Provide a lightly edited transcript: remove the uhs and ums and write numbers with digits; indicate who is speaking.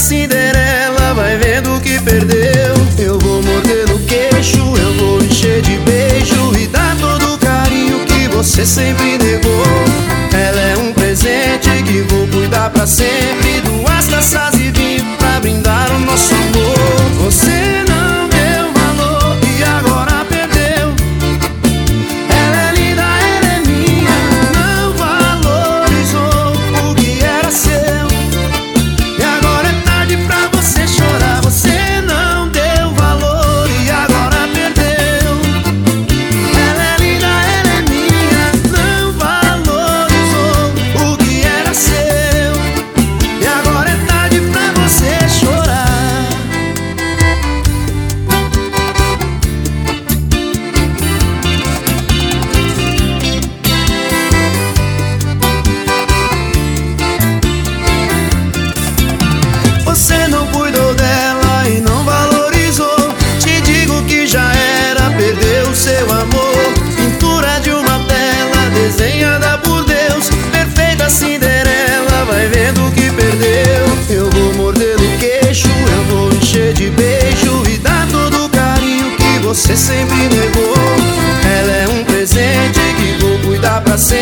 Speaker 1: Cinderela, vai vendo que perdeu. Eu vou morder no queixo, eu vou encher de beijo e dar todo o carinho que você sempre negou. Ela é um presente que vou cuidar pra sempre. Duas taças e vinho pra brindar o nosso amor. Você não deu valor e agora perdeu. Ela é linda, ela é minha, não valorizou o que era seu. E agora é tarde pra você chorar. Você não deu valor e agora perdeu. Ela é linda, ela é minha, não valorizou o que era seu. E agora é tarde pra você chorar. Você não cuidou dela e não valorizou. Te digo que já era, perdeu o seu amor. Pintura de uma tela desenhada por Deus. Perfeita Cinderela, vai vendo que perdeu. Eu vou morder no queixo, eu vou encher de beijo e dar todo o carinho que você sempre negou. Ela é um presente que vou cuidar pra sempre.